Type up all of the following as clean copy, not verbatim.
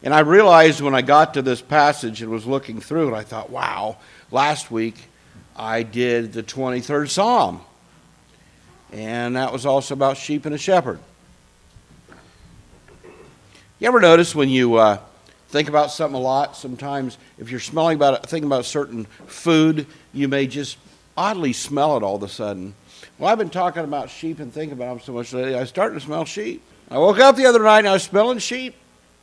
And I realized when I got to this passage and was looking through it, I thought, wow, last week I did the 23rd Psalm. And that was also about sheep and a shepherd. You ever notice when you think about something a lot, sometimes if you're thinking about a certain food, you may just oddly smell it all of a sudden. Well, I've been talking about sheep and thinking about them so much lately, I started to smell sheep. I woke up the other night and I was smelling sheep.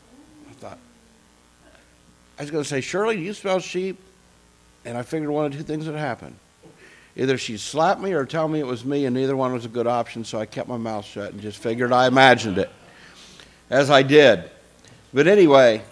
I was going to say, Shirley, do you smell sheep? And I figured one of two things would happen. Either she'd slap me or tell me it was me, and neither one was a good option, so I kept my mouth shut and just figured I imagined it, as I did. But anyway,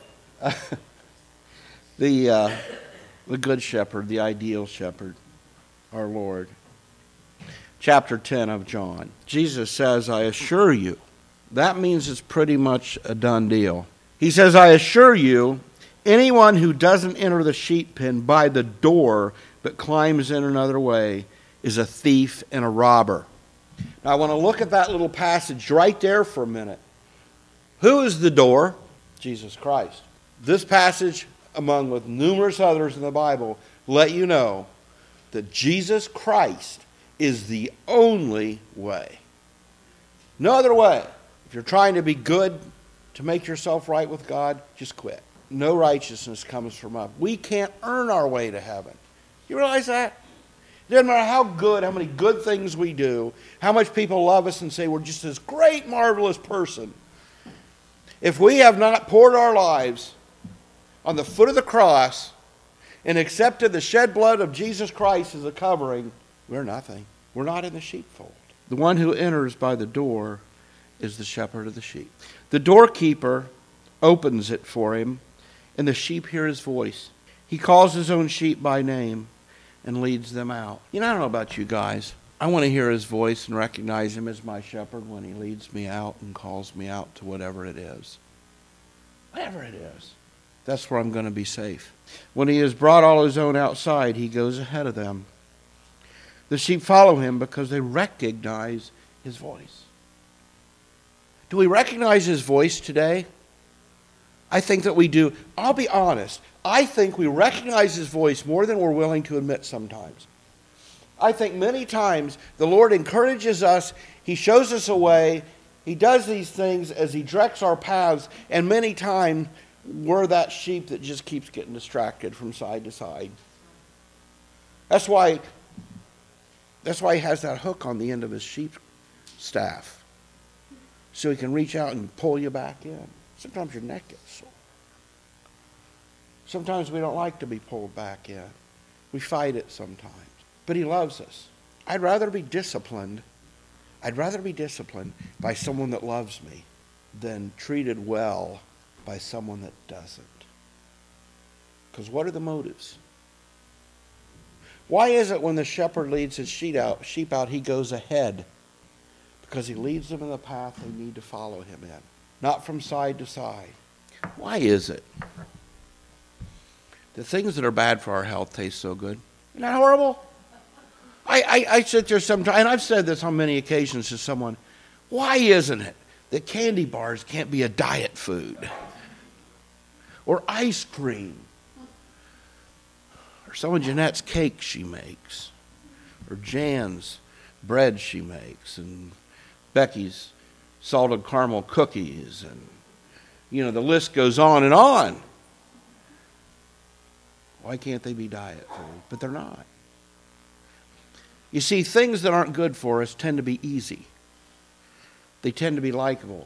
the good shepherd, the ideal shepherd, our Lord. Chapter 10 of John. Jesus says, I assure you. That means it's pretty much a done deal. He says, I assure you, anyone who doesn't enter the sheep pen by the door but climbs in another way is a thief and a robber. Now I want to look at that little passage right there for a minute. Who is the door? Jesus Christ. This passage, among with numerous others in the Bible, let you know that Jesus Christ is the only way. No other way. If you're trying to be good, to make yourself right with God, just quit. No righteousness comes from us. We can't earn our way to heaven. You realize that? It doesn't matter how good, how many good things we do, how much people love us and say we're just this great, marvelous person. If we have not poured our lives on the foot of the cross and accepted the shed blood of Jesus Christ as a covering, we're nothing. We're not in the sheepfold. The one who enters by the door is the shepherd of the sheep. The doorkeeper opens it for him, and the sheep hear his voice. He calls his own sheep by name and leads them out. You know, I don't know about you guys. I want to hear his voice and recognize him as my shepherd when he leads me out and calls me out to whatever it is. Whatever it is. That's where I'm going to be safe. When he has brought all his own outside, he goes ahead of them. The sheep follow him because they recognize his voice. Do we recognize his voice today? I think that we do. I'll be honest. I think we recognize his voice more than we're willing to admit sometimes. I think many times the Lord encourages us. He shows us a way. He does these things as he directs our paths. And many times we're that sheep that just keeps getting distracted from side to side. That's why he has that hook on the end of his sheep staff. So he can reach out and pull you back in. Sometimes your neck gets sore. Sometimes we don't like to be pulled back in. We fight it sometimes. But he loves us. I'd rather be disciplined by someone that loves me than treated well by someone that doesn't. Because what are the motives? Why is it when the shepherd leads his sheep out, he goes ahead? Because he leads them in the path they need to follow him in. Not from side to side. Why is it? The things that are bad for our health taste so good. Isn't that horrible? I sit there sometimes, and I've said this on many occasions to someone, why isn't it that candy bars can't be a diet food? Or ice cream? Or some of Jeanette's cakes she makes? Or Jan's bread she makes? And Becky's salted caramel cookies? And, the list goes on and on. Why can't they be diet food? But they're not. You see, things that aren't good for us tend to be easy. They tend to be likable.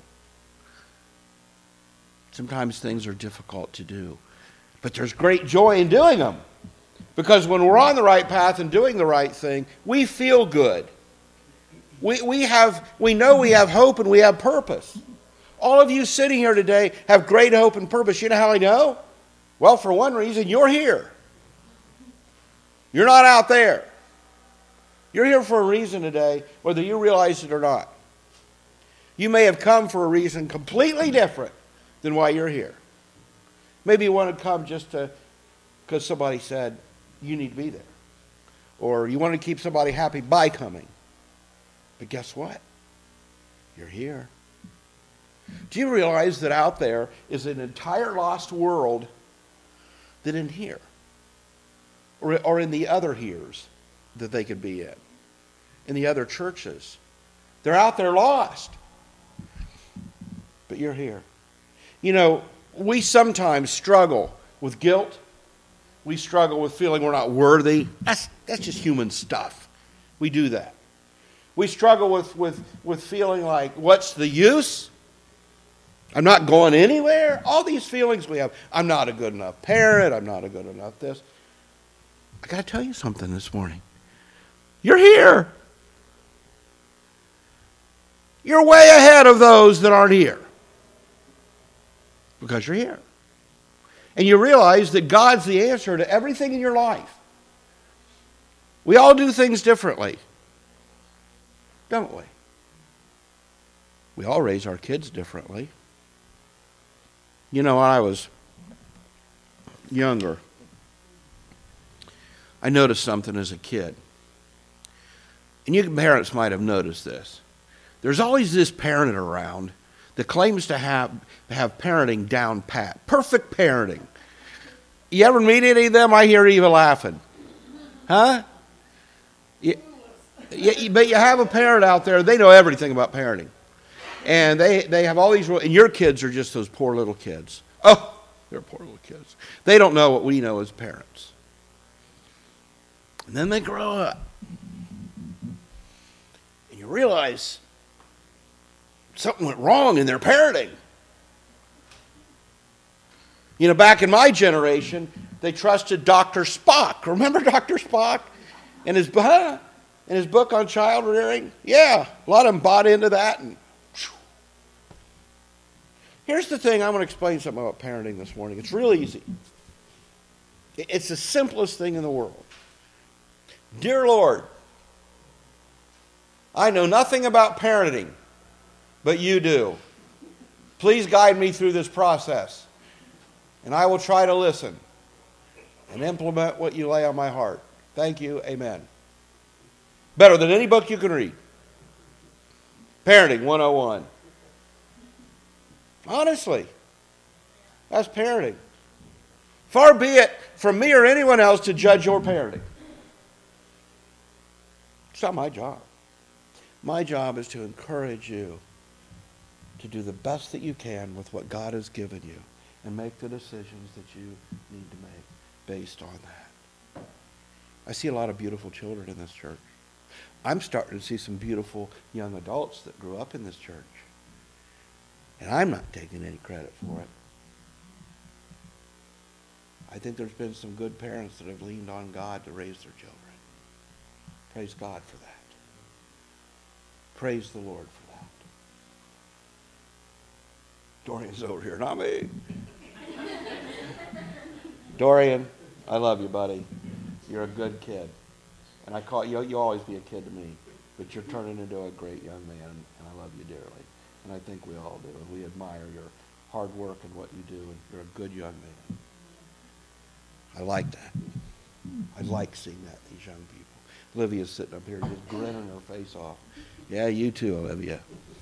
Sometimes things are difficult to do. But there's great joy in doing them. Because when we're on the right path and doing the right thing, we feel good. We know we have hope and we have purpose. All of you sitting here today have great hope and purpose. You know how I know? Well, for one reason, you're here. You're not out there. You're here for a reason today, whether you realize it or not. You may have come for a reason completely different than why you're here. Maybe you want to come just because somebody said you need to be there. Or you want to keep somebody happy by coming. But guess what? You're here. Do you realize that out there is an entire lost world that isn't here? Or in the other heres that they could be in the other churches. They're out there lost. But you're here. You know, we sometimes struggle with guilt. We struggle with feeling we're not worthy. That's just human stuff. We do that. We struggle with feeling like, what's the use? I'm not going anywhere. All these feelings we have. I'm not a good enough parent. I'm not a good enough this. I got to tell you something this morning. You're here. You're way ahead of those that aren't here. Because you're here. And you realize that God's the answer to everything in your life. We all do things differently. Don't we? We all raise our kids differently. You know, when I was younger, I noticed something as a kid. And you parents might have noticed this. There's always this parent around that claims to have parenting down pat. Perfect parenting. You ever meet any of them? I hear Eva laughing. Huh? But you have a parent out there, they know everything about parenting. And they have all these rules, and your kids are just those poor little kids. Oh, they're poor little kids. They don't know what we know as parents. And then they grow up. And you realize something went wrong in their parenting. You know, back in my generation, they trusted Dr. Spock. Remember Dr. Spock? And his book on child rearing? Yeah, a lot of them bought into that. And here's the thing. I want to explain something about parenting this morning. It's real easy. It's the simplest thing in the world. Dear Lord, I know nothing about parenting, but you do. Please guide me through this process, and I will try to listen and implement what you lay on my heart. Thank you. Amen. Better than any book you can read. Parenting 101. Honestly, that's parenting. Far be it from me or anyone else to judge your parenting. It's not my job. My job is to encourage you to do the best that you can with what God has given you and make the decisions that you need to make based on that. I see a lot of beautiful children in this church. I'm starting to see some beautiful young adults that grew up in this church. And I'm not taking any credit for it. I think there's been some good parents that have leaned on God to raise their children. Praise God for that. Praise the Lord for that. Dorian's over here, not me. Dorian, I love you, buddy. You're a good kid. And I call you'll always be a kid to me, but you're turning into a great young man, and I love you dearly. And I think we all do, and we admire your hard work and what you do, and you're a good young man. I like that. I like seeing that, these young people. Olivia's sitting up here just grinning her face off. Yeah, you too, Olivia.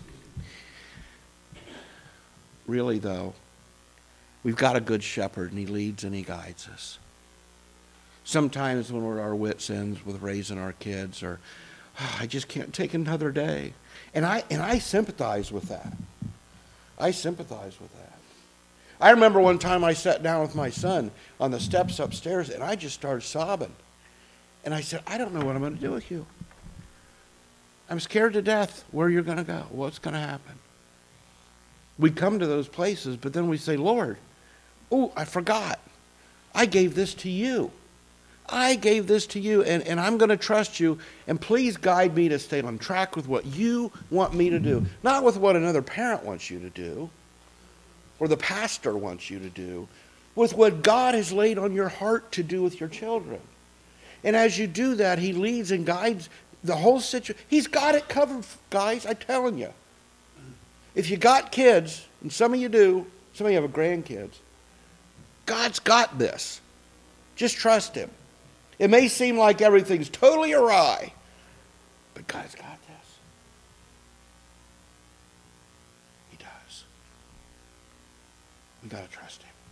Really, though, we've got a good shepherd, and he leads and he guides us. Sometimes when we're at our wits' ends with raising our kids, or I just can't take another day. And I sympathize with that. I sympathize with that. I remember one time I sat down with my son on the steps upstairs, and I just started sobbing. And I said, I don't know what I'm going to do with you. I'm scared to death where you're going to go, what's going to happen. We come to those places, but then we say, Lord, oh, I forgot. I gave this to you. I gave this to you, and I'm going to trust you, and please guide me to stay on track with what you want me to do, not with what another parent wants you to do, or the pastor wants you to do, with what God has laid on your heart to do with your children. And as you do that, he leads and guides the whole situation. He's got it covered, guys, I'm telling you. If you got kids, and some of you do, some of you have grandkids, God's got this. Just trust him. It may seem like everything's totally awry, but God's got this. He does. We've got to trust him.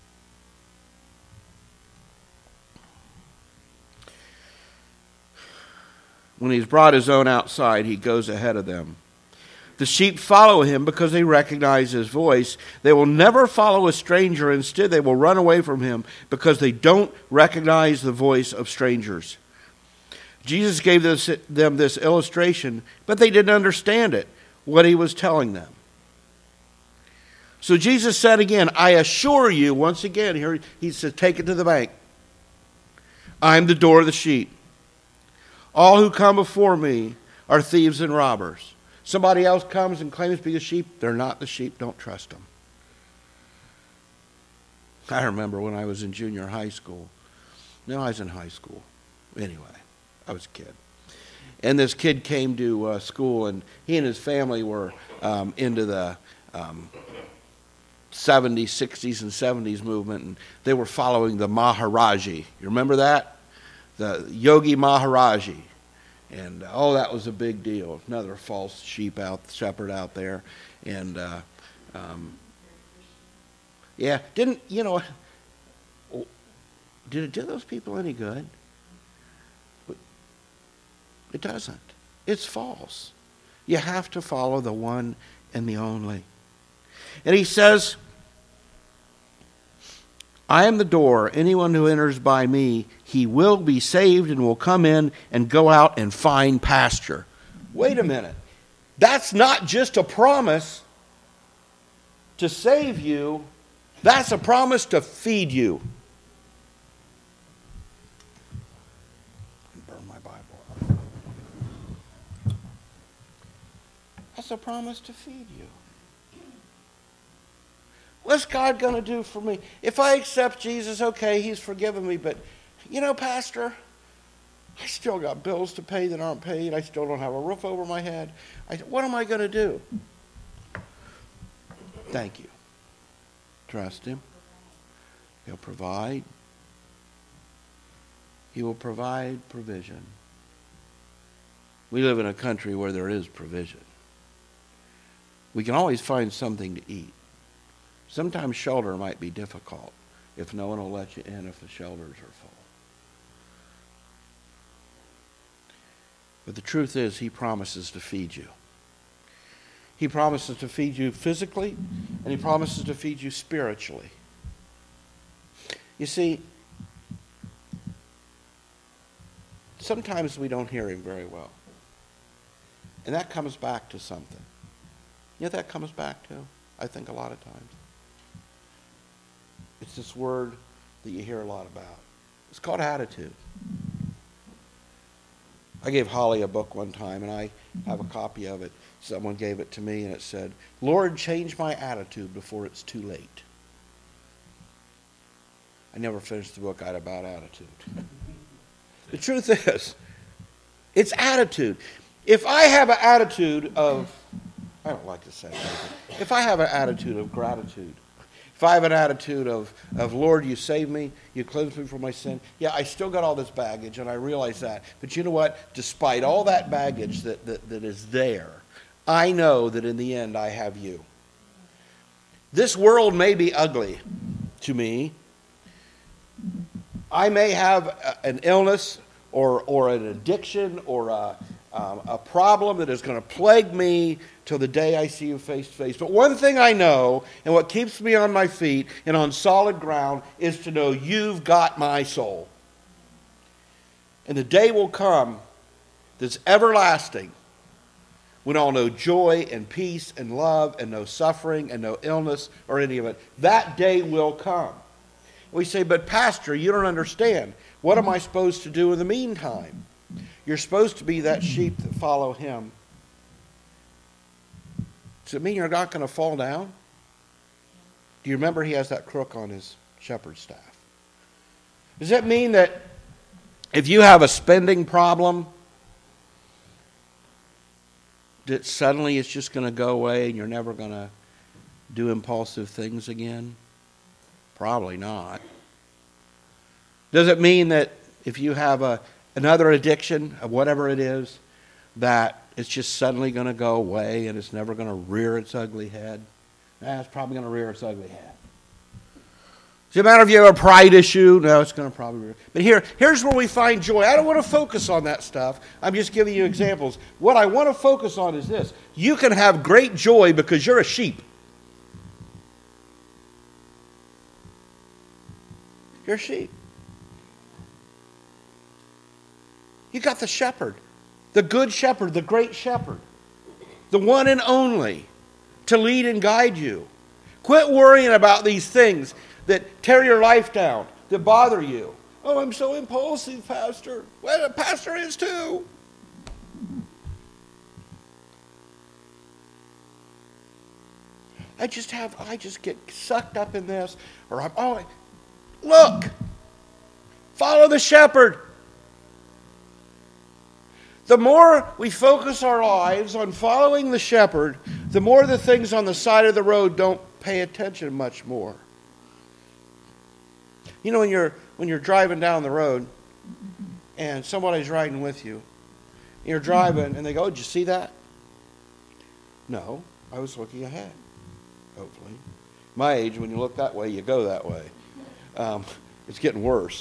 When he's brought his own outside, he goes ahead of them. The sheep follow him because they recognize his voice. They will never follow a stranger. Instead, they will run away from him because they don't recognize the voice of strangers. Jesus gave them this illustration, but they didn't understand it, what he was telling them. So Jesus said again, I assure you, once again, here he said, take it to the bank. I'm the door of the sheep. All who come before me are thieves and robbers. Somebody else comes and claims to be the sheep. They're not the sheep. Don't trust them. I remember when I was in junior high school. No, I was in high school. Anyway, I was a kid. And this kid came to school, and he and his family were into the 70s, 60s, and 70s movement, and they were following the Maharaji. You remember that? The Yogi Maharaji. And, that was a big deal. Another false shepherd out there. And, did it do those people any good? It doesn't. It's false. You have to follow the one and the only. And he says, I am the door. Anyone who enters by me, he will be saved and will come in and go out and find pasture. Wait a minute. That's not just a promise to save you. That's a promise to feed you. Burn my Bible. That's a promise to feed you. What's God going to do for me? If I accept Jesus, okay, he's forgiven me, but, Pastor, I still got bills to pay that aren't paid. I still don't have a roof over my head. What am I going to do? Thank you. Trust him. He'll provide. He will provide provision. We live in a country where there is provision. We can always find something to eat. Sometimes shelter might be difficult if no one will let you in if the shelters are full. But the truth is, he promises to feed you. He promises to feed you physically, and he promises to feed you spiritually. You see, sometimes we don't hear him very well. And that comes back to something. You know what that comes back to? I think a lot of times. It's this word that you hear a lot about. It's called attitude. I gave Holly a book one time, and I have a copy of it. Someone gave it to me, and it said, Lord, change my attitude before it's too late. I never finished the book. I had a bad attitude. The truth is, it's attitude. If I have an attitude of, I don't like to say that, if I have an attitude of gratitude, if I have an attitude of Lord, you saved me, you cleansed me from my sin, yeah, I still got all this baggage, and I realize that. But you know what? Despite all that baggage that is there, I know that in the end I have you. This world may be ugly to me. I may have an illness or an addiction or a problem that is going to plague me till the day I see you face to face. But one thing I know, and what keeps me on my feet and on solid ground, is to know you've got my soul. And the day will come that's everlasting when I'll know joy and peace and love and no suffering and no illness or any of it. That day will come. We say, but Pastor, you don't understand. What am I supposed to do in the meantime? You're supposed to be that sheep that follow him. Does it mean you're not going to fall down? Do you remember he has that crook on his shepherd's staff? Does that mean that if you have a spending problem, that suddenly it's just going to go away and you're never going to do impulsive things again? Probably not. Does it mean that if you have another addiction of whatever it is, that it's just suddenly going to go away and it's never going to rear its ugly head? It's probably going to rear its ugly head. Doesn't matter if you have a pride issue. No, it's going to probably... But here's where we find joy. I don't want to focus on that stuff. I'm just giving you examples. What I want to focus on is this. You can have great joy because you're a sheep. You're a sheep. You got the shepherd. The good shepherd, the great shepherd. The one and only to lead and guide you. Quit worrying about these things that tear your life down, that bother you. Oh, I'm so impulsive, Pastor. Well, a pastor is too. I just get sucked up in this. Or look, follow the shepherd. The more we focus our lives on following the shepherd, the more the things on the side of the road don't pay attention much more. You know, when you're driving down the road and somebody's riding with you, you're driving and they go, "Did you see that?" No, I was looking ahead. Hopefully, my age, when you look that way, you go that way. It's getting worse.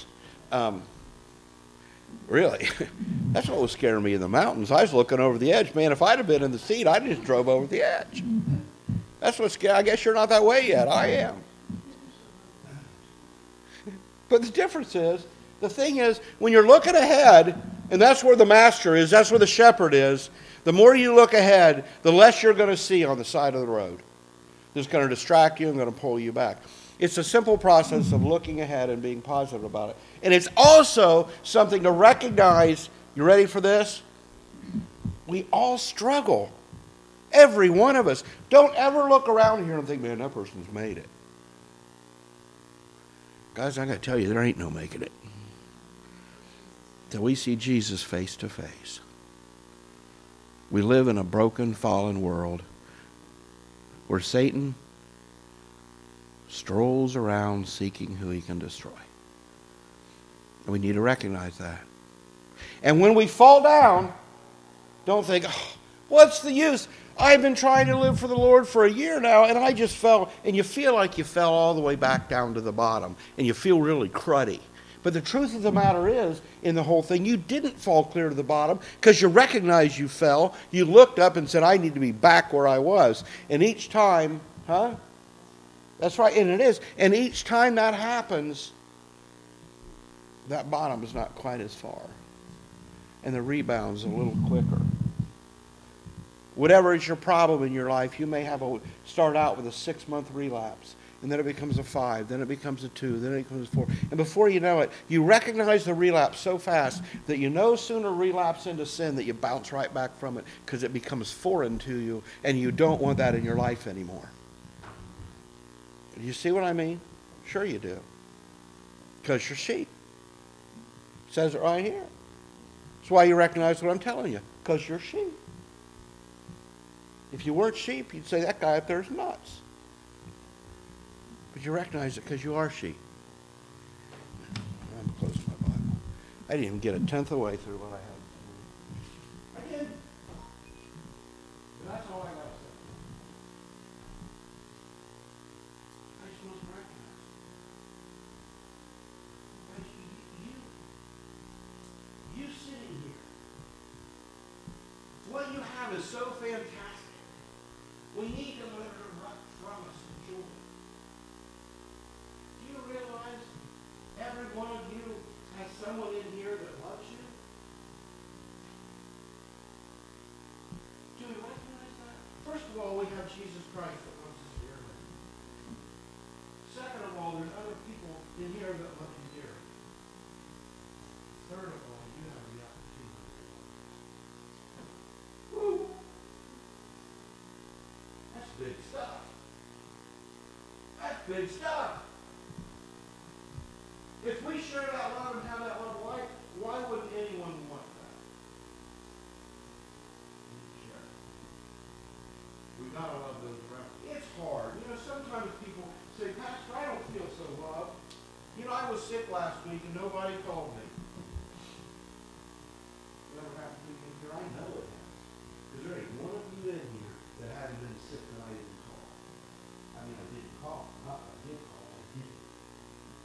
Really, that's what was scaring me in the mountains. I was looking over the edge. Man, if I'd have been in the seat, I just drove over the edge. That's what's scary. I guess you're not that way yet. I am. But the difference is, the thing is, when you're looking ahead, and that's where the master is, that's where the shepherd is, the more you look ahead, the less you're going to see on the side of the road. It's going to distract you and going to pull you back. It's a simple process of looking ahead and being positive about it. And it's also something to recognize. You ready for this? We all struggle. Every one of us. Don't ever look around here and think, man, that person's made it. Guys, I got to tell you, there ain't no making it. Till we see Jesus face to face. We live in a broken, fallen world where Satan strolls around seeking who he can destroy. And we need to recognize that. And when we fall down, don't think, oh, what's the use? I've been trying to live for the Lord for a year now, and I just fell. And you feel like you fell all the way back down to the bottom, and you feel really cruddy. But the truth of the matter is, in the whole thing, you didn't fall clear to the bottom because you recognized you fell. You looked up and said, I need to be back where I was. And each time, that's right, and it is. And each time that happens, that bottom is not quite as far. And the rebound's a little quicker. Whatever is your problem in your life, you may start out with a 6-month relapse. And then it becomes a 5, then it becomes a 2, then it becomes a 4. And before you know it, you recognize the relapse so fast that you no sooner relapse into sin that you bounce right back from it because it becomes foreign to you and you don't want that in your life anymore. Do you see what I mean? Sure you do. Because you're sheep. It says it right here. That's why you recognize what I'm telling you. Because you're sheep. If you weren't sheep, you'd say, that guy up there is nuts. But you recognize it because you are sheep. I'm close to my Bible. I didn't even get a tenth of the way through what I had. I did. But that's all I got to say. I just want to recognize it. You sitting here. What you have is so fantastic. We need to let her from us in joy. Do you realize every one of you has someone in here that loves you? Do we recognize that? First of all, we have Jesus Christ that loves us dearly. Second of all, there's other people in here that love you dearly. Third of all, you have the opportunity to love. Woo! That's big stuff. That's big stuff. If we share that love and have that love life, why wouldn't anyone want that? Share it. We've got to love those around. It's hard. You know, sometimes people say, Pastor, I don't feel so loved. You know, I was sick last week and nobody called me. You ever have to think in here? I know it has. Because there ain't one of you in here that hadn't been sick that I didn't call. I mean, I didn't call. Not that I did call. I didn't.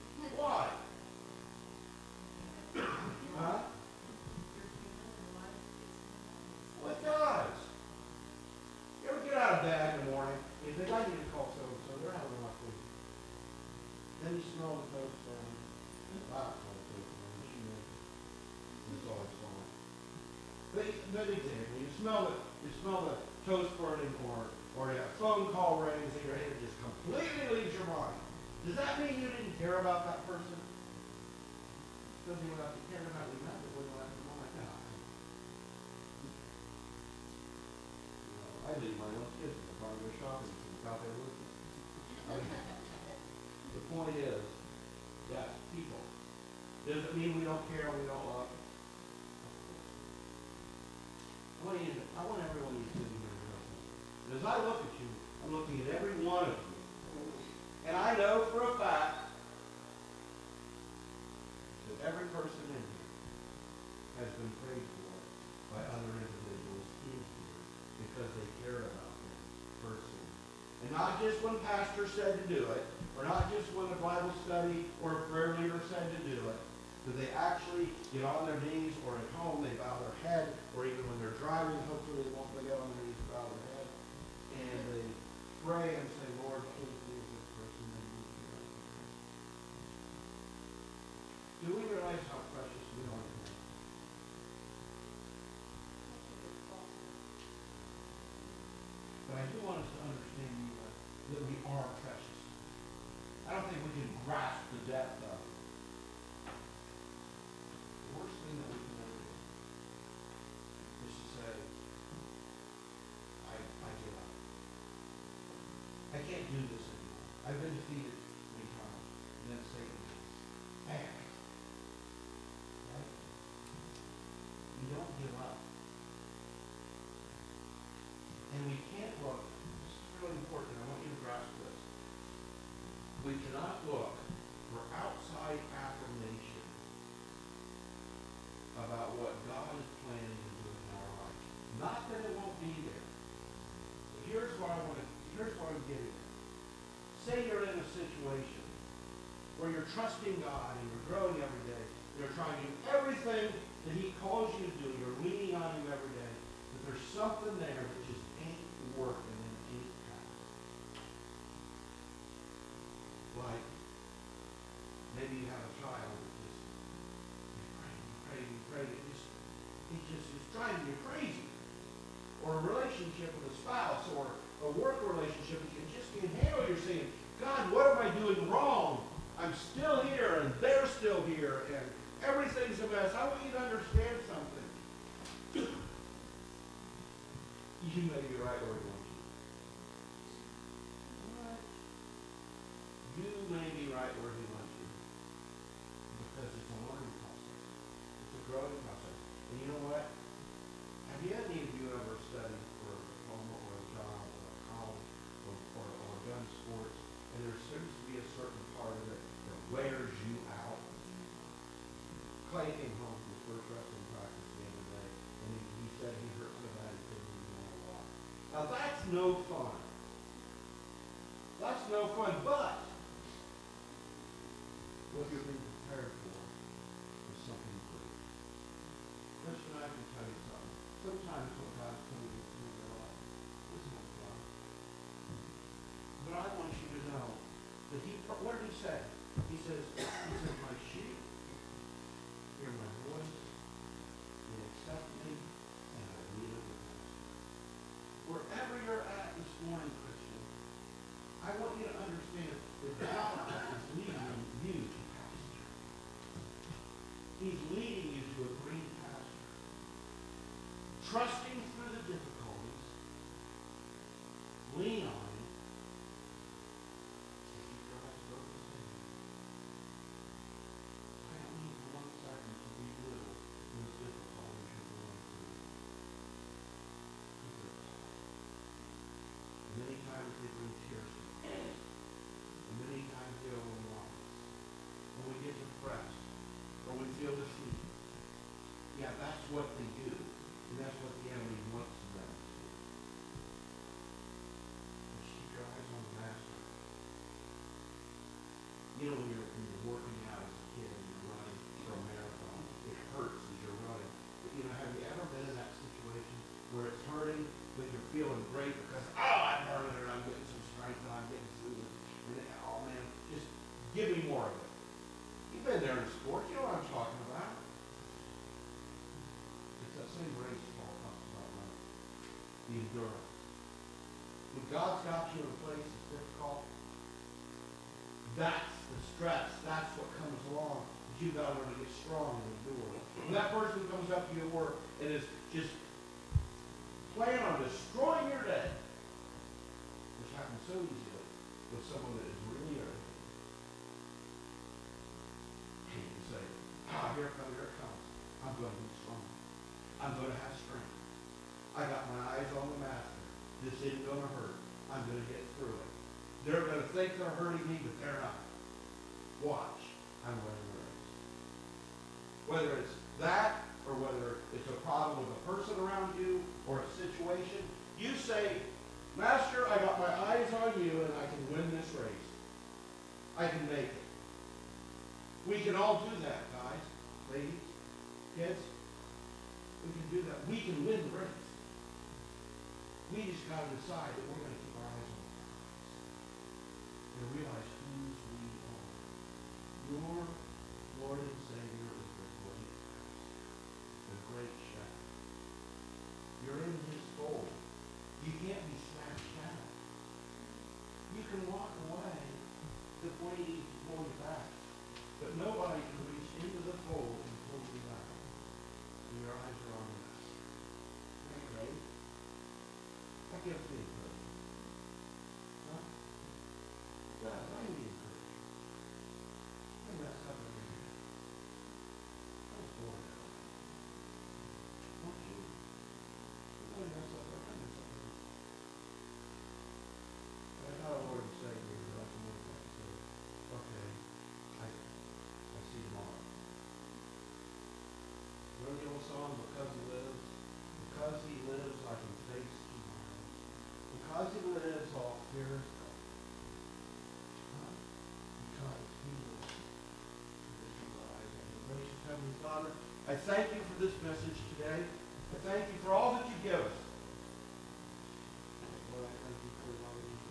Then you smell the toast burning. Wow, it's all the toast burning. It's always gone. But example, you smell the toast burning, or a phone call rings in your head, just completely leaves your mind. Does that mean you didn't care about that person? Doesn't mean you care about them, remember when you left them on my God. I leave my own kids in the car go shopping without their listening. The point is, yes, people. Does it mean we don't care and we don't love? I want everyone who's sitting here to know. And as I look at you, I'm looking at every one of you. And I know for a fact that every person in here has been prayed for by other individuals in here because they care about them personally. And not just when pastor said to do it, or not just when a Bible study or a prayer leader said to do it, but they actually get on their knees, or at home they bow their head, or even when they're driving, hopefully they won't get on their knees and bow their head, and they pray and say, Lord, please use this person and use me right now. Do we realize how precious we are to Him? But I do want us to understand that we are precious. I don't think we can grasp the depth of it. The worst thing that we can ever do is to say, I give up. I can't do this anymore. I've been defeated many times. And then Satan man. Right? We don't give up. And we can't look. This is really important. I want you to grasp this. We cannot look for outside affirmation about what God is planning to do in our life. Not that it won't be there. But here's what I'm getting at. Say you're in a situation where you're trusting God and you're growing every day. You're trying to do everything that He calls you to do. You're leaning on Him every day. But there's something there that just ain't working and ain't happening. Like, maybe you have a child that just, you pray, it just is driving you crazy. Or a relationship with a spouse, or a work relationship that you just can't handle. You're saying, God, what am I doing wrong? I'm still here, and they're still here, and everything's a mess. I want you to understand something. You may be right where He wants you. What? You may be right where He wants you. Because it's a learning process. It's a growing process. And you know what? Have any of you ever studied for a diploma or a job or a college or done sports, and there seems to be a certain part of it that wears you out? Clay came home from his first wrestling practice the other day, and he said he hurt so bad he couldn't even want to walk. Now that's no fun. That's no fun, but what you're being prepared for is something great. Christian, I can tell you something. Sometimes when God's coming into your life, it's not fun. But I want you to know that what did He say? He says, my sheep hear my voice, they accept me, and I lead them to pasture. Wherever you're at this morning, Christian, I want you to understand that God is leading you to pasture. He's leading you to a green pasture. Trusting through the difficulties, lean on Him, and keep your eyes focused on Him. I don't need for one second to belittle those difficulties you're going through. Many times they bring tears to us. And many times they overwhelm us. When we get depressed, or we feel defeated. Yeah, that's what they do. And that's what the enemy wants them to do. Just keep your eyes on the Master. You know, when you're working out as a kid and you're running for a marathon, it hurts as you're running. But you know, have you ever been in that situation where it's hurting, but you're feeling great because, I'm running and I'm getting some strength and I'm getting through it. And then, oh man, just giving more of it. You've been there in sports. You know what I'm talking about. It's that same race Paul talks about running. The endurance. When God's got you in a place that's difficult, that's the stress. That's what comes along. But you've got to learn to get strong and endure. When that person comes up to you at work and is just planning on destroying your day, which happens so easily with someone that is really irritated, and you can say, here it comes. I'm going to be strong. I'm going to have strength. I got my eyes on the master. This isn't going to hurt. I'm going to get through it. They're going to think they're hurting me, but they're not. Watch. I'm winning the race. Whether it's that or whether it's a problem with a person around you or a situation, you say, Master, I got my eyes on you and I can win this race. I can make it. We can all do that, guys, ladies, kids. We can do that. We can win the race. We just got to decide that we're going to keep our eyes on the prize and realize whose we are. Your Lord and Savior is the great shepherd. You're in his fold. You can't be snatched out. You can walk away the point he needs to pull you back. But nobody can reach into the fold and pull you back. And your eyes are on us. Isn't that great? That gives me encouragement. Huh? God, I need encouragement. I messed up every day. I was born out. Don't you? I mess up every day. I thought I would say to you, I can look back and say, okay, I see tomorrow. Remember the old song, Because He Lives? Because He lives, I can face tomorrow. Because He lives, all fear is gone. Huh? Because He lives. Gracious Heavenly Father, I thank you for this message today. I thank you for all that you give us.